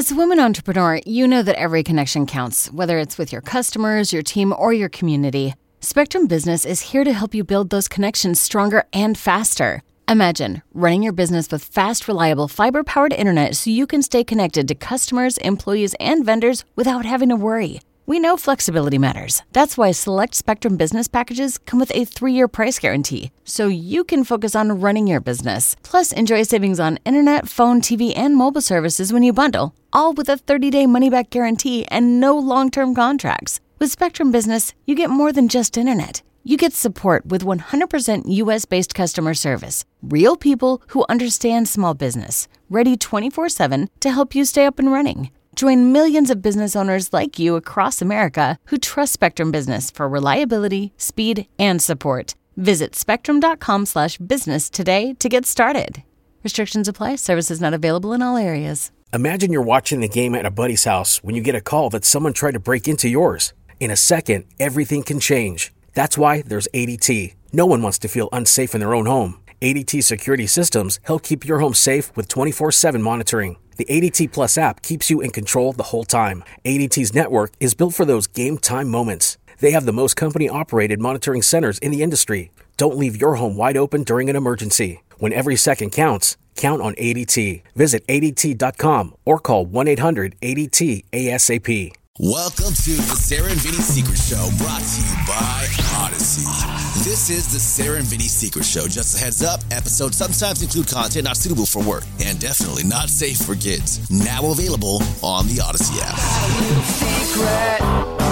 As a woman entrepreneur, you know that every connection counts, whether it's with your customers, your team, or your community. Spectrum Business is here to help you build those connections stronger and faster. Imagine running your business with fast, reliable, fiber-powered internet so you can stay connected to customers, employees, and vendors without having to worry. We know flexibility matters. That's why select Spectrum Business packages come with a 3-year price guarantee, so you can focus on running your business. Plus, enjoy savings on internet, phone, TV, and mobile services when you bundle, all with a 30-day money-back guarantee and no long-term contracts. With Spectrum Business, you get more than just internet. You get support with 100% U.S.-based customer service. Real people who understand small business, ready 24/7 to help you stay up and running. Join millions of business owners like you across America who trust Spectrum Business for reliability, speed, and support. Visit spectrum.com/business today to get started. Restrictions apply. Services not available in all areas. Imagine you're watching the game at a buddy's house when you get a call that someone tried to break into yours. In a second, everything can change. That's why there's ADT. No one wants to feel unsafe in their own home. ADT security systems help keep your home safe with 24/7 monitoring. The ADT Plus app keeps you in control the whole time. ADT's network is built for those game time moments. They have the most company-operated monitoring centers in the industry. Don't leave your home wide open during an emergency. When every second counts, count on ADT. Visit ADT.com or call 1-800-ADT-ASAP. Welcome to the Sarah and Vinny Secret Show, brought to you by Odyssey. This is the Sarah and Vinny Secret Show. Just a heads up, episodes sometimes include content not suitable for work and definitely not safe for kids. Now available on the Odyssey app. A little secret,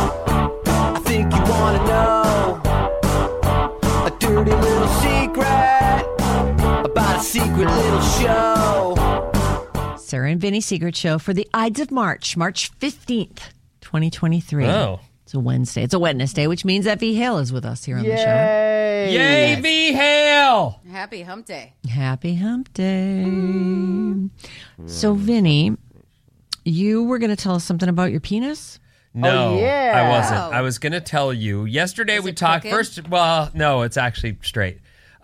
I think you want to know. A dirty little secret about a secret little show. Sarah and Vinny Secret Show for the Ides of March, March 15th. 2023. Oh. It's a Wednesday. It's a Wednesday, which means that V. Hale is with us here on the show. Yay, V. Hale! Happy hump day. Happy hump day. So, Vinny, you were going to tell us something about your penis? No, yeah. I wasn't. I was going to tell you. Yesterday we talked crooked? first. Well, no, it's actually straight.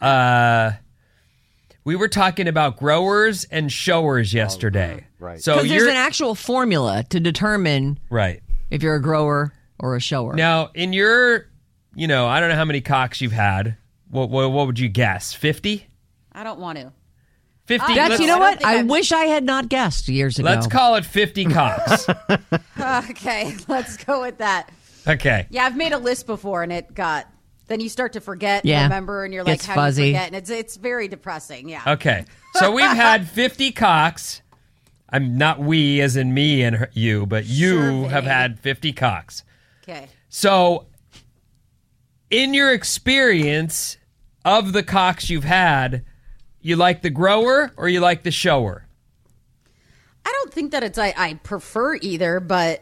We were talking about growers and showers yesterday. right. So Because there's you're an actual formula to determine right. if you're a grower or a shower. Now, in your, I don't know how many cocks you've had. What would you guess? 50? I don't want to. 50. That's, you know I don't what? think I I've- wish I had not guessed years ago. Let's call it 50 cocks. Okay, let's go with that. Okay. Yeah, I've made a list before, and then you start to forget, remember, and you're like, Gets how fuzzy. do you forget? And it's very depressing, yeah. Okay. So we've had 50 cocks. I'm not we as in me and you, but you Sure, have Vinny. had 50 cocks. Okay. So in your experience of the cocks you've had, you like the grower or you like the shower? I don't think that I prefer either, but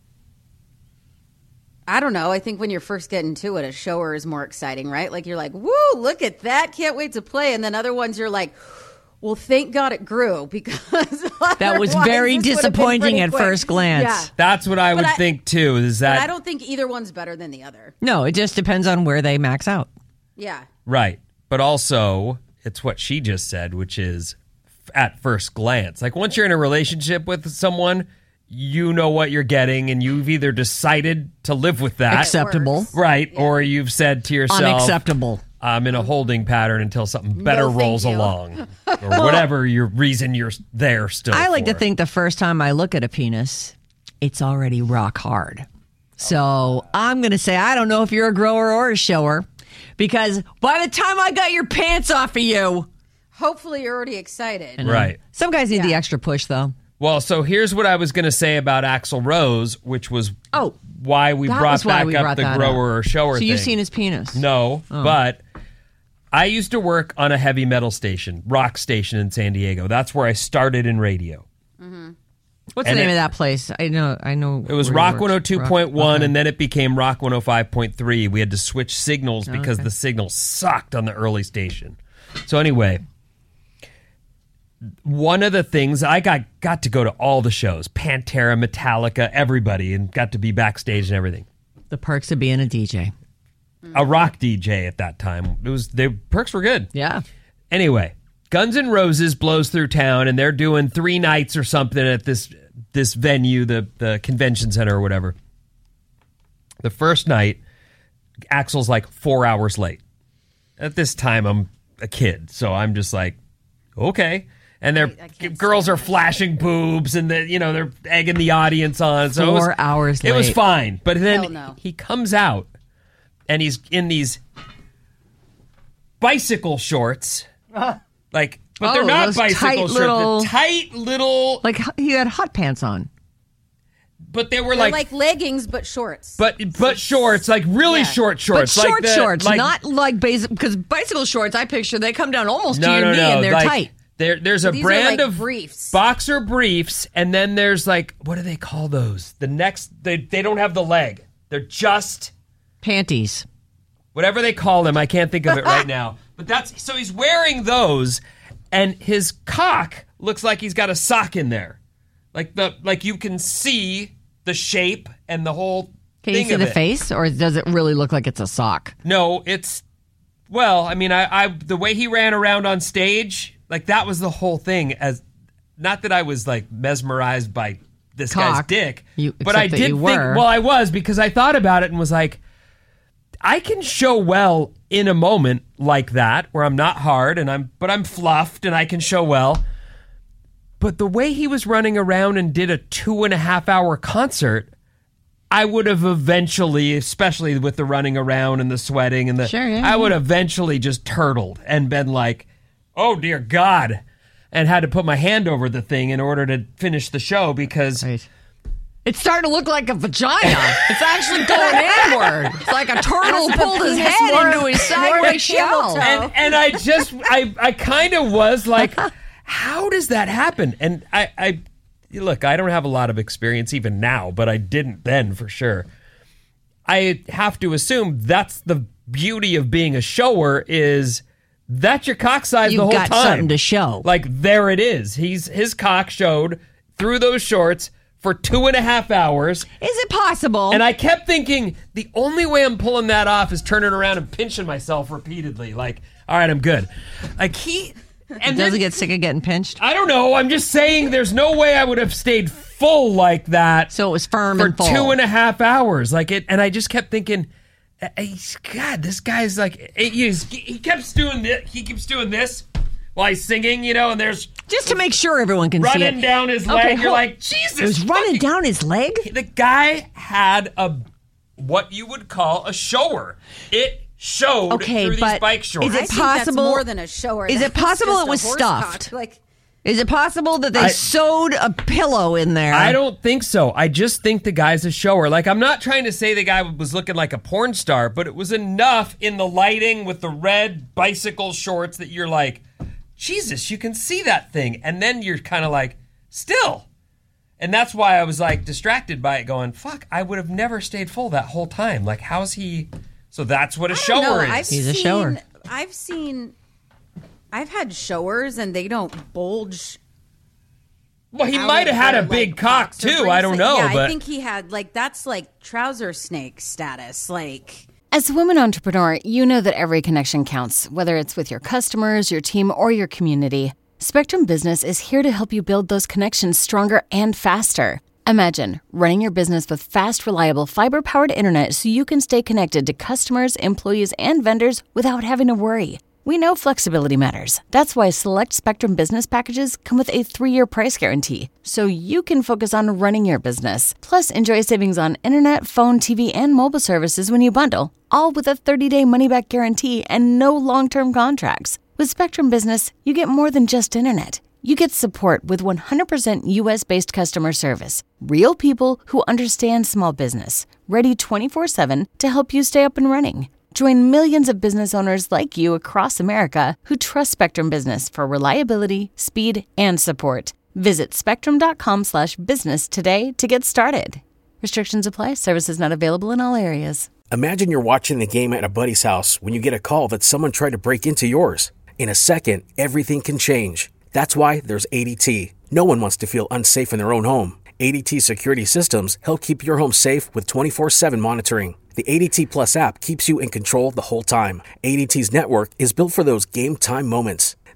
I don't know. I think when you're first getting to it, a shower is more exciting, right? Like you're like, woo, look at that. Can't wait to play. And then other ones you're like, well, thank God it grew because That was otherwise very this would have been disappointing pretty at quick. first glance. Yeah. That's what I would I- think too, is But I that don't think either one's better than the other. No, it just depends on where they max out. Yeah. right. But also, it's what she just said, which is at first glance. Like once you're in a relationship with someone, you know what you're getting and you've either decided to live with that. Acceptable. Right. Or you've said to yourself, Unacceptable. I'm in a holding pattern until something better thank rolls you. along. Or whatever your reason you're there still I like to for. think the first time I look at a penis, it's already rock hard. So I'm going to say I don't know if you're a grower or a shower because by the time I got your pants off of you, Hopefully you're already excited. Right. some guys need the Yeah. extra push though. Well, so here's what I was going to say about Axl Rose, which was why we that brought was why back we up brought the that grower up. or shower So thing. you've seen his penis? No, but I used to work on a heavy metal station, rock station in San Diego. That's where I started in radio. What's And the name it- of that place? I know. It was where Rock he works. 102.1, Okay. and then it became Rock 105.3. We had to switch signals because Okay. the signal sucked on the early station. So anyway, one of the things, I got to go to all the shows, Pantera, Metallica, everybody, and got to be backstage and everything. The perks of being a DJ. A rock DJ at that time. The perks were good. Yeah. Anyway, Guns N' Roses blows through town, and they're doing 3 nights or something at this this venue, the convention center or whatever. The first night, Axel's like 4 hours late. At this time, I'm a kid, so I'm just like, okay. And their girls are flashing boobs, and they're egging the audience on. So 4 hours late. It was fine, but then no. he comes out, and he's in these bicycle shorts, but they're not those bicycle tight shorts. They're tight little, Like he had hot pants on. but they were They're like like leggings, but shorts. but shorts, like really Yeah. short shorts, But short like shorts, like, not like basic. Because bicycle shorts, I picture they come down almost to no, your no, knee no, and they're like, tight. There's a These are brand like of briefs. boxer briefs, and then there's like, what do they call those? The next, they don't have the leg. They're just Panties. whatever they call them. I can't think of it right now. But so he's wearing those, and his cock looks like he's got a sock in there, like you can see the shape and the whole. Can you thing see of the it. face, or does it really look like it's a sock? No, well, I mean, I the way he ran around on stage, like that was the whole thing. As not that I was like mesmerized by this guy's Cock. dick, You- but I except that did you think. were. Well, I was, because I thought about it and was like, I can show well in a moment like that where I'm not hard but I'm fluffed and I can show well. But the way he was running around and did a 2.5 hour concert, I would have eventually, especially with the running around and the sweating and Sure, yeah, I would eventually just turtled and been like, oh dear God, and had to put my hand over the thing in order to finish the show because Right. It's starting to look like a vagina. It's actually going inward. It's like a turtle pulled his penis head more- into his more sideways camel shell. toe. and I kind of was like, how does that happen? And I look, I don't have a lot of experience even now, but I didn't then for sure. I have to assume that's the beauty of being a shower is that's your cock size You've the whole got time. something to show. Like there it is. His cock showed through those shorts for 2.5 hours. Is it possible? And I kept thinking, the only way I'm pulling that off is turning around and pinching myself repeatedly. Like, all right, I'm good. Like and does then, it get sick of getting pinched? I don't know. I'm just saying there's no way I would have stayed full like that So it was firm for and full. 2.5 hours. Like it, and I just kept thinking, God, this guy's like, he keeps doing this. He keeps doing this while he's singing, and there's Just to make sure everyone can see it. running down his leg. You're like, Jesus. It was running fucking- down his leg? The guy had what you would call a shower. It showed Okay, through these but bike shorts. is I it think that's possible- more than a shower. is it That's possible just it a was horse stuffed? cock. Like, Is it possible that they sewed a pillow in there? I don't think so. I just think the guy's a shower. Like, I'm not trying to say the guy was looking like a porn star, but it was enough in the lighting with the red bicycle shorts that you're like, Jesus, you can see that thing. And then you're kind of like, still. And that's why I was like distracted by it going, fuck, I would have never stayed full that whole time. Like, how's he? So that's what a I don't shower know. is. He's a shower. I've had showers and they don't bulge. Well, he out might have of had a their, big like, cock boxer too. briefs. I don't know, Yeah, but I think he had that's like trouser snake status. Like, As a woman entrepreneur, you know that every connection counts, whether it's with your customers, your team, or your community. Spectrum Business is here to help you build those connections stronger and faster. Imagine running your business with fast, reliable, fiber-powered internet so you can stay connected to customers, employees, and vendors without having to worry. We know flexibility matters. That's why select Spectrum Business packages come with a 3-year price guarantee, so you can focus on running your business. Plus, enjoy savings on internet, phone, TV, and mobile services when you bundle, all with a 30-day money-back guarantee and no long-term contracts. With Spectrum Business, you get more than just internet. You get support with 100% U.S.-based customer service. Real people who understand small business, ready 24/7 to help you stay up and running. Join millions of business owners like you across America who trust Spectrum Business for reliability, speed, and support. Visit spectrum.com/business today to get started. Restrictions apply. Services not available in all areas. Imagine you're watching the game at a buddy's house when you get a call that someone tried to break into yours. In a second, everything can change. That's why there's ADT. No one wants to feel unsafe in their own home. ADT security systems help keep your home safe with 24/7 monitoring. The ADT Plus app keeps you in control the whole time. ADT's network is built for those game time moments.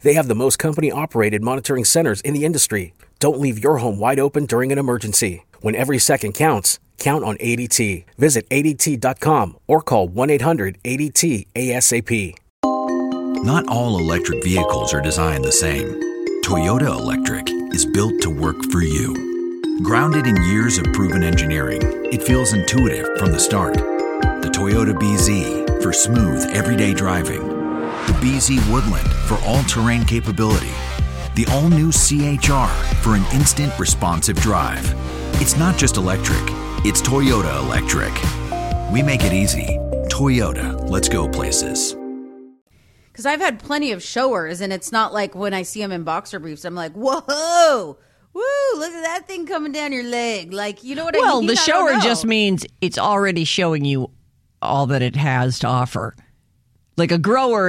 They have the most company-operated monitoring centers in the industry. Don't leave your home wide open during an emergency. When every second counts, count on ADT. Visit ADT.com or call 1-800-ADT-ASAP. Not all electric vehicles are designed the same. Toyota Electric is built to work for you. Grounded in years of proven engineering, it feels intuitive from the start. The Toyota BZ for smooth, everyday driving. The BZ Woodland for all-terrain capability. The all-new CHR for an instant responsive drive. It's not just electric, it's Toyota Electric. We make it easy. Toyota, let's go places. Because I've had plenty of showers, and it's not like when I see them in boxer briefs, I'm like, whoa, woo, look at that thing coming down your leg. Like, you know what I mean? Well, the I shower don't know. just means it's already showing you all that it has to offer. Like the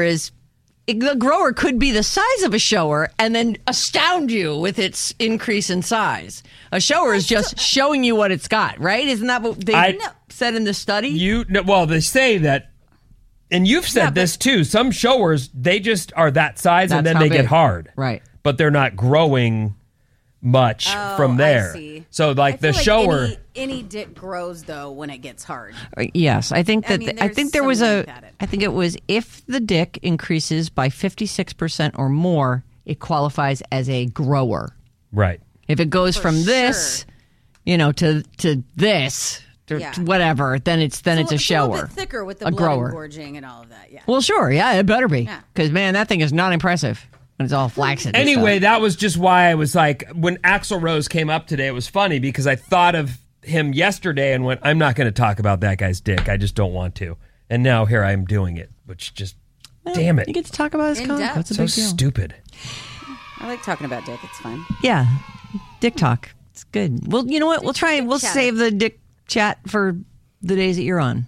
grower could be the size of a shower and then astound you with its increase in size. A shower is just showing you what it's got, right? Isn't that what they said in the study? Well, they say that, and you've said this too. Some showers, they just are that size and then they get hard. Right. But they're not growing much from there. I see. So like the I feel shower. any dick grows though when it gets hard. Yes, I think that I there's think there was something like that. I think it was if the dick increases by 56% or more, it qualifies as a grower. Right. If it goes from this, to this, to whatever, then it's a It's shower. a little bit thicker with the a blood grower. engorging and all of that. Yeah. Well, sure, yeah, it better be, Yeah. because man, that thing is not impressive when it's all flaccid. and Anyway, stuff. that was just why I was like, when Axl Rose came up today, it was funny because I thought of him yesterday and went, I'm not going to talk about that guy's dick. I just don't want to. And now here I am doing it, which just, damn it. You get to talk about his In cock. depth. That's a So big deal. stupid. I like talking about dick. It's fun. Yeah, dick talk. It's good. Well, you know what? We'll try. We'll chat. save the dick chat for the days that you're on.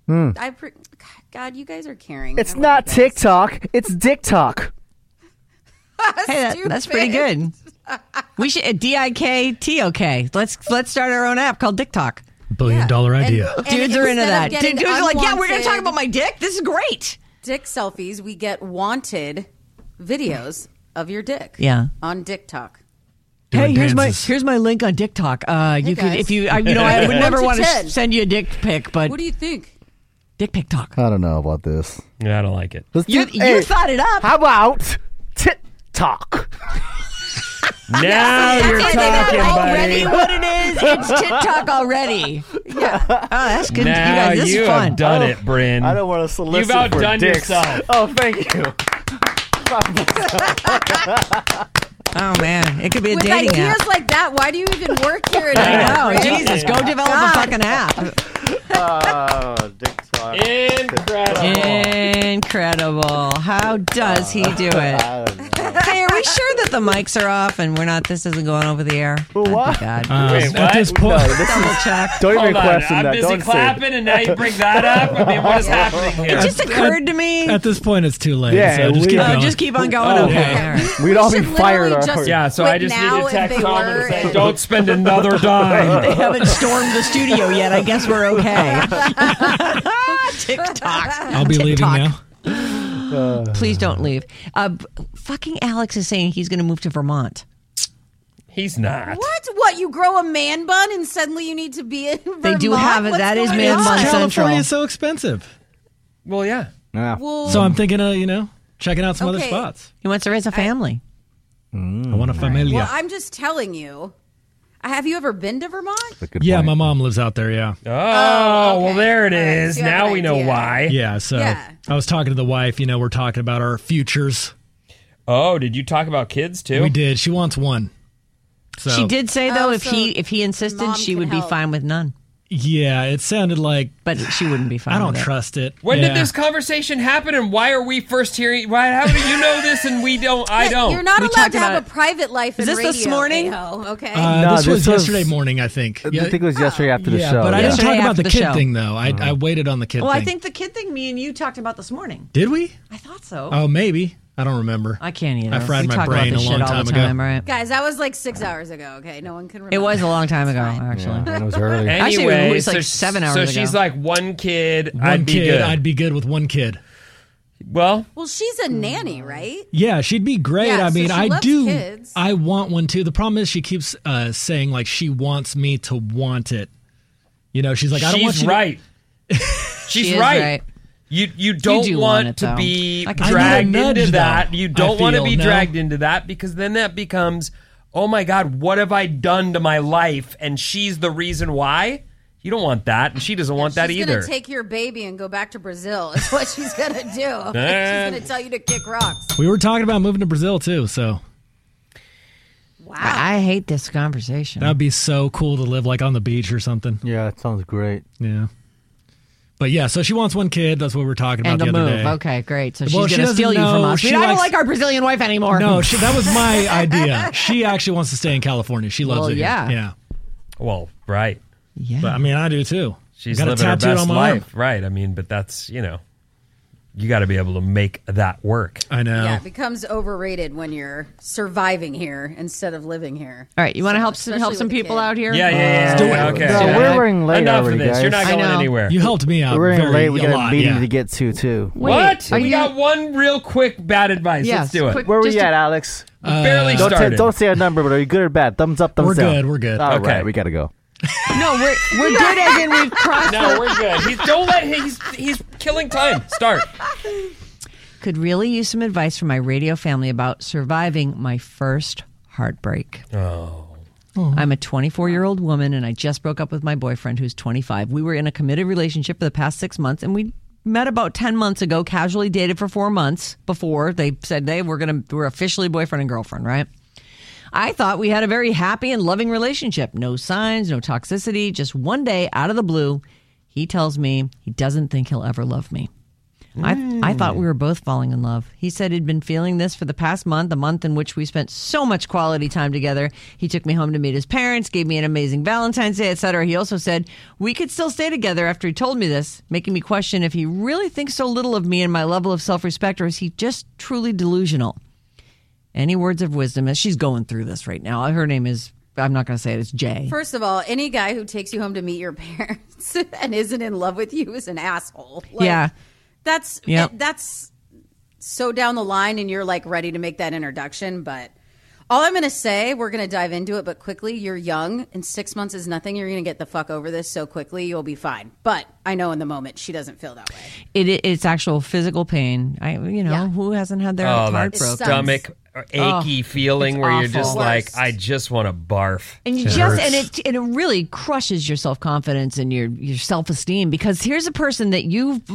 God, you guys are caring. It's I love not you guys. TikTok. It's Dick Talk. Hey, that's pretty good. We should DIKTOK. Let's start our own app called Dick Talk. $1 billion idea. And Dudes are into instead that. of getting Dudes are like, yeah, we're going to talk unwanted about my dick. This is great. dick selfies. We get wanted videos of your dick. Yeah. On Dick Talk. Hey, Doing here's dances. my link on Dick Talk. You could guys. if you I would never 1 to want to 10. send you a dick pic, but What do you think? Dick pic talk. I don't know about this. Yeah, I don't like it. Let's You hey, thought it up. How about TikTok? Now you're talking, already buddy. what it is. It's Tit Talk already. Yeah. Oh, that's good. Now you guys, this you is have fun. done it, Bryn. I don't want to solicit You've outdone for dicks. yourself. Oh, thank you. Oh man, it could be a With dating ideas app. like that, why do you even work here at I know. Bryn? Jesus, go develop a fucking app. Oh, Dick Talk. Incredible. Incredible. How does he do it? I don't know. Hey, are we sure that the mics are off and this isn't going over the air? Well, what? God. Wait, At this what? point, No, this Double is, check. don't even Hold on. question I'm that. busy Don't say clapping, and now you bring that up? I mean, what is happening here? It just occurred to me. at this point, it's too late. Yeah, so just we- keep Oh, going. Just keep on going. Oh, Okay. okay. All right. We'd all be should fired. literally Our just- Yeah, so I Quit just now need to if text they Tom were, and say, and- don't spend another dime. They haven't stormed the studio yet. I guess we're okay. TikTok. I'll be leaving TikTok. now. Please don't leave. Fucking Alex is saying he's going to move to Vermont. He's not. What? What? You grow a man bun and suddenly you need to be in Vermont? They do have it. What's That is going man on? bun central. California is so expensive. Well, yeah. Yeah. Well, So I'm thinking of, checking out some other Okay. spots. He wants to raise a family. I want a familia. well, I'm just telling you. Have you ever been to Vermont? Good Yeah, point. my mom lives out there, yeah. Oh, well, okay. there it All right, is. so you have Now an we know idea. why. Yeah, so Yeah. I was talking to the wife, we're talking about our futures. Oh, did you talk about kids, too? We did. She wants one. So She did say though, Oh, if so he insisted, mom she can would be help. fine with none. Yeah, it sounded like But she wouldn't be fine. I don't with it. trust it. When Yeah. did this conversation happen, and why are we first hearing? How do you know this and we don't? I don't. You're not We allowed talked to have about a private life Is in this this radio, morning? A-ho, okay. No, this this was was- yesterday morning, I think. I think it was yesterday after the yeah, show. but I didn't Yesterday talk about after the the kid show. thing, though. I waited on the kid Well, thing. I think the kid thing me and you talked about this morning. Did we? I thought so. Oh, maybe. I don't remember. I can't either. I fried we my talk brain about this a long shit all time the ago. time, right? Guys, that was like 6 hours ago, okay? No one can remember. It was a long time ago, It's fine. actually. Yeah, it was early. Actually, Anyway, it was like so, 7 hours So ago. she's like, one kid, One I'd be kid, good. I'd be good with one kid. Well, she's a nanny, right? Yeah, she'd be great. Yeah, I mean, so she I loves do. kids. I want one too. The problem is she keeps saying like she wants me to want it. You know, she's like, I don't want you. She's right. She She's is right. You don't do want want it, to though. be I can- dragged I need a into nudge, that. though, You don't want to I be feel, dragged no? into that because then that becomes, oh my God, what have I done to my life? And she's the reason why. You don't want that, and she doesn't want that She's either. gonna take your baby and go back to Brazil. Is what she's gonna do. She's gonna tell you to kick rocks. We were talking about moving to Brazil too, so Wow. I hate this conversation. that'd be so cool to live like on the beach or something. Yeah, that sounds great. Yeah. But yeah, so she wants one kid. That's what we were talking about and the to other move. day. Okay, great. So Well, she's she going to doesn't steal you from know. us. She I don't likes- like our Brazilian wife anymore. No, that was my idea. She actually wants to stay in California. She loves Well, it. here. yeah. Yeah. Well, right. Yeah. But I mean, I do too. She's Got a living her tattoo best on my arm. life. Right. I mean, but that's, you got to be able to make that work. I know. Yeah, it becomes overrated when you're surviving here instead of living here. All right, you want to help Especially some with a people kid. out here? Yeah. do it. Okay. No, Yeah. we're running late Enough already, of this. guys. You're not I going know. anywhere. You helped me out. We're running very, late. We got lot, a meeting yeah. to get to too. What? Are We you- got one real quick bad advice. Yes, Let's do it. quick. Where we Just at, a- Alex? Barely Don't started. say a number, but are you good or bad? Thumbs up, thumbs We're down. good, we're good. All Okay. right, we gotta go. No, we're good as in we've crossed No, we're good. Don't let him. He's killing time. Start. Could really use some advice from my radio family about surviving my first heartbreak. Oh. I'm a 24-year-old woman, and I just broke up with my boyfriend, who's 25. We were in a committed relationship for the past 6 months, and we met about 10 months ago, casually dated for 4 months before they said, hey, we're officially boyfriend and girlfriend, right? I thought we had a very happy and loving relationship. No signs, no toxicity. Just one day, out of the blue, he tells me he doesn't think he'll ever love me. I thought we were both falling in love. He said he'd been feeling this for the past month, a month in which we spent so much quality time together. He took me home to meet his parents, gave me an amazing Valentine's Day, etc. He also said we could still stay together after he told me this, making me question if he really thinks so little of me and my level of self-respect, or is he just truly delusional? Any words of wisdom as she's going through this right now? Her name is, I'm not going to say it, it's Jay. First of all, any guy who takes you home to meet your parents and isn't in love with you is an asshole. Like, Yeah. That's so down the line, and you're like ready to make that introduction. But all I'm going to say, we're going to dive into it, but quickly, you're young, and 6 months is nothing. You're going to get the fuck over this so quickly, you'll be fine. But I know in the moment she doesn't feel that way. It's actual physical pain. Yeah. Who hasn't had their Oh, heart that broken? stomach achy feeling it's where you're awful. just like, Worst. I just want to barf. And you and it really crushes your self confidence and your self esteem, because here's a person that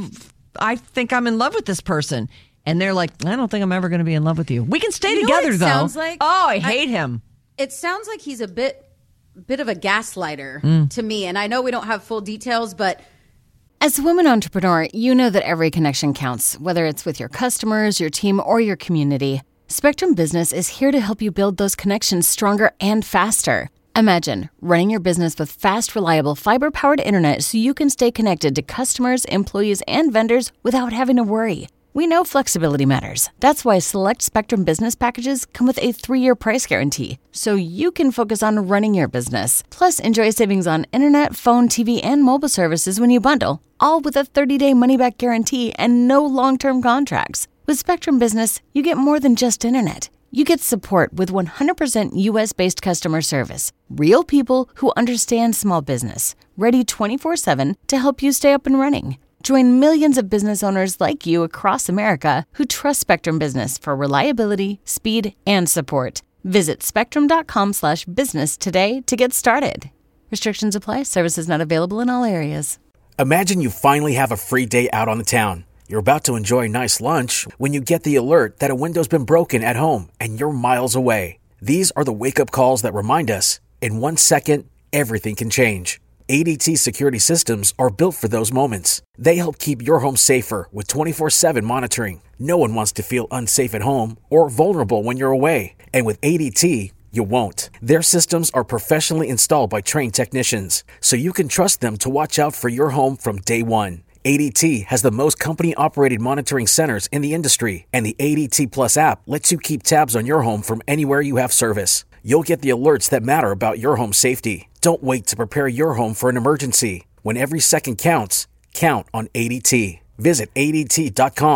I think I'm in love with this person, and they're like, I don't think I'm ever going to be in love with you. We can stay You know what together it though. sounds like? I hate him. It sounds like he's a bit of a gaslighter to me, and I know we don't have full details, but As a woman entrepreneur, you know that every connection counts, whether it's with your customers, your team, or your community. Spectrum Business is here to help you build those connections stronger and faster. Imagine running your business with fast, reliable, fiber-powered internet so you can stay connected to customers, employees, and vendors without having to worry. We know flexibility matters. That's why select Spectrum Business packages come with a 3-year price guarantee, so you can focus on running your business. Plus, enjoy savings on internet, phone, TV, and mobile services when you bundle, all with a 30-day money-back guarantee and no long-term contracts. With Spectrum Business, you get more than just internet. You get support with 100% U.S.-based customer service. Real people who understand small business, ready 24/7 to help you stay up and running. Join millions of business owners like you across America who trust Spectrum Business for reliability, speed, and support. Visit spectrum.com/business today to get started. Restrictions apply. Services not available in all areas. Imagine you finally have a free day out on the town. You're about to enjoy a nice lunch when you get the alert that a window's been broken at home and you're miles away. These are the wake-up calls that remind us, in 1 second, everything can change. ADT security systems are built for those moments. They help keep your home safer with 24/7 monitoring. No one wants to feel unsafe at home or vulnerable when you're away. And with ADT, you won't. Their systems are professionally installed by trained technicians, so you can trust them to watch out for your home from day one. ADT has the most company-operated monitoring centers in the industry, and the ADT Plus app lets you keep tabs on your home from anywhere you have service. You'll get the alerts that matter about your home safety. Don't wait to prepare your home for an emergency. When every second counts, count on ADT. Visit ADT.com.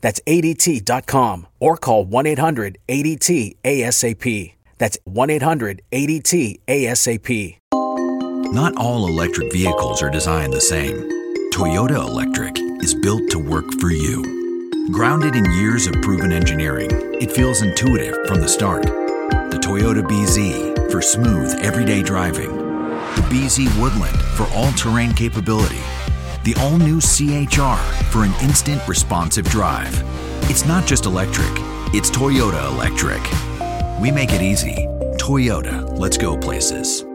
That's ADT.com or call 1-800-ADT-ASAP. That's 1-800-ADT-ASAP. Not all electric vehicles are designed the same. Toyota Electric is built to work for you. Grounded in years of proven engineering, it feels intuitive from the start. The Toyota BZ for smooth, everyday driving. The BZ Woodland for all-terrain capability. The all-new CHR for an instant responsive drive. It's not just electric, it's Toyota Electric. We make it easy. Toyota, let's go places.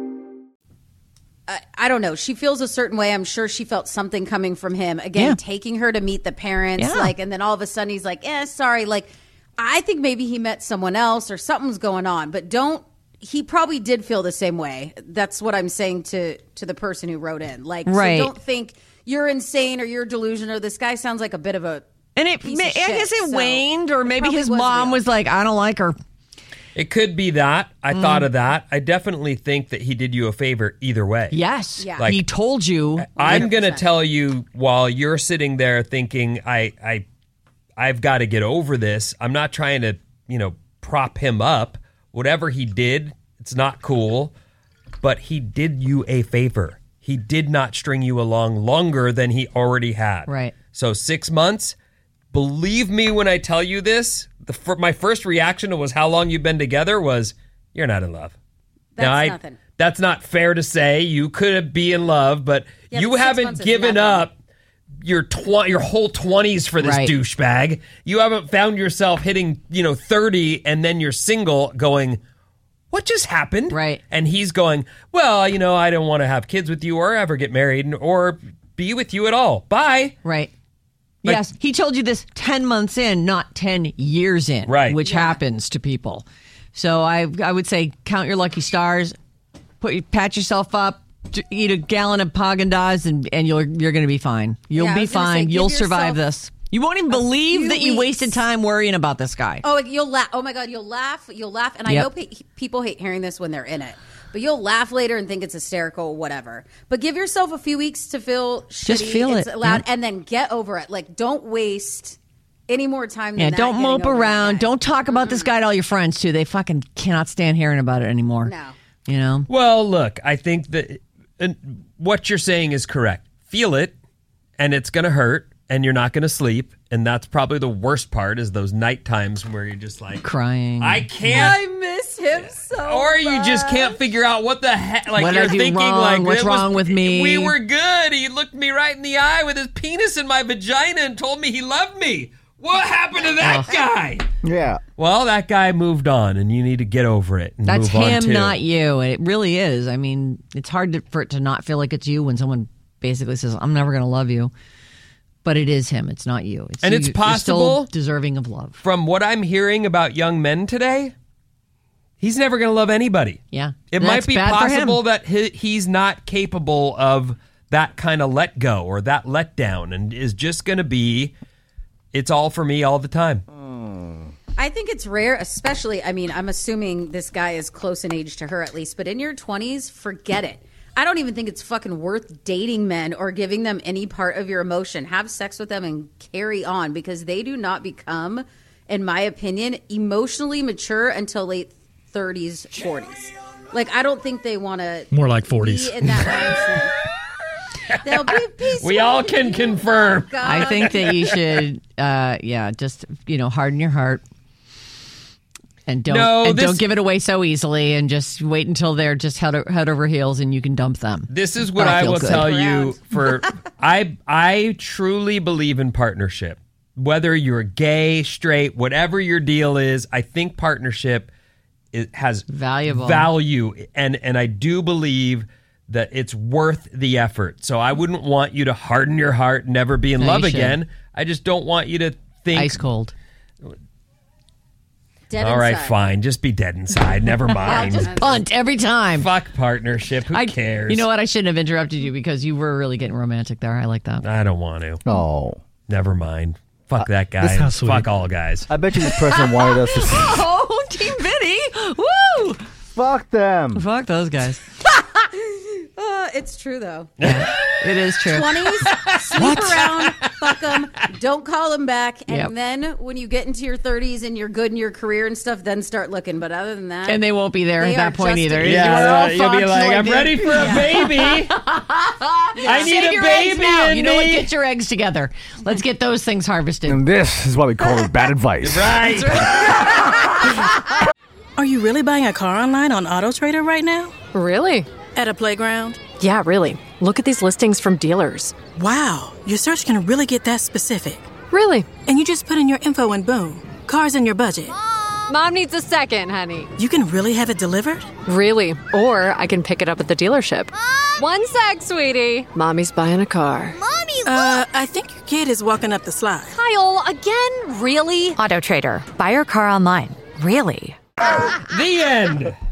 I don't know. She feels a certain way. I'm sure she felt something coming from him. Again, taking her to meet the parents, and then all of a sudden he's like, sorry. Like, I think maybe he met someone else or something's going on, but he probably did feel the same way. That's what I'm saying to the person who wrote in. Like, so don't think you're insane or you're delusional. Or this guy sounds like a bit of a I guess it waned, or maybe his mom was like, I don't like her. It could be that. I thought of that. I definitely think that he did you a favor either way. Yes. Yeah. Like, he told you. I'm going to tell you while you're sitting there thinking, I've got to get over this. I'm not trying to, prop him up. Whatever he did, it's not cool. But he did you a favor. He did not string you along longer than he already had. Right. So 6 months, believe me when I tell you this, my first reaction was how long you've been together was, you're not in love. That's nothing. That's not fair to say. You could be in love, but you haven't given up your whole 20s for this douchebag. You haven't found yourself hitting, 30 and then you're single going, what just happened? Right. And he's going, well, I don't want to have kids with you or ever get married or be with you at all. Bye. Right. Yes, he told you this 10 months in, not 10 years in, which happens to people. So I would say count your lucky stars, pat yourself up, eat a gallon of Häagen-Dazs, and you're going to be fine. You'll be fine. You'll survive this. You won't even believe that you wasted time worrying about this guy. Oh, you'll laugh. Oh my God, you'll laugh. And I know people hate hearing this when they're in it. But you'll laugh later and think it's hysterical, whatever. But give yourself a few weeks to feel shitty. Just feel it's it. Loud, and then get over it. Like, don't waste any more time than that. Don't mope around. Don't talk about this guy to all your friends, too. They fucking cannot stand hearing about it anymore. No. Well, look, I think that what you're saying is correct. Feel it, and it's going to hurt, and you're not going to sleep. And that's probably the worst part is those night times where you're just like crying. I can't. I miss him so Or you just can't figure out what the heck. Like what you're I do thinking, wrong? like What's wrong with me? We were good. He looked me right in the eye with his penis in my vagina and told me he loved me. What happened to that guy? Yeah. Well, that guy moved on, and you need to get over it. And That's move on him, too. not you. It really is. I mean, it's hard for it to not feel like it's you when someone basically says, "I'm never going to love you." But it is him. It's not you. And it's possible, you're still deserving of love. From what I'm hearing about young men today, he's never going to love anybody. Yeah. It might be possible that he's not capable of that kind of let go or that let down and is just going to be, it's all for me all the time. I think it's rare, especially, I'm assuming this guy is close in age to her at least, but in your 20s, forget it. I don't even think it's fucking worth dating men or giving them any part of your emotion. Have sex with them and carry on because they do not become, in my opinion, emotionally mature until late 30s, 40s. Like, I don't think they want to more like 40s. be in that mindset. They'll be peaceful. We all can confirm. God. I think that you should, just, harden your heart. And don't give it away so easily, and just wait until they're just head over heels, and you can dump them. This is what I will tell you. I truly believe in partnership. Whether you're gay, straight, whatever your deal is, I think partnership has value, and I do believe that it's worth the effort. So I wouldn't want you to harden your heart, never be in love again. I just don't want you to think ice cold. Dead all right, inside. fine. Just be dead inside. Never mind. Just punt every time. Fuck partnership. Who cares? You know what? I shouldn't have interrupted you because you were really getting romantic there. I like that. I don't want to. Oh. Never mind. Fuck that guy. This is how sweet. Fuck all guys. I bet you this person wanted us to Oh, Team Vinny. Woo! fuck them. Fuck those guys. It's true, though. It is true. 20s, sleep around, fuck them, don't call them back, and Yep. then when you get into your 30s and you're good in your career and stuff, then start looking. But other than that, And they won't be there They at that are point just either. a- You'll be like, I'm ready for a baby. I need Save a your eggs baby now. in You know what? me. Get your eggs together. Let's get those things harvested. And this is why we call it bad advice. Right. Are you really buying a car online on AutoTrader right now? Really? At a playground? Yeah, really. Look at these listings from dealers. Wow, your search can really get that specific. Really? And you just put in your info and boom, car's in your budget. Mom needs a second, honey. You can really have it delivered? Really? Or I can pick it up at the dealership. One sec, sweetie. Mommy's buying a car. I think your kid is walking up the slide. Kyle, again? Really? AutoTrader. Buy your car online. Really? The end.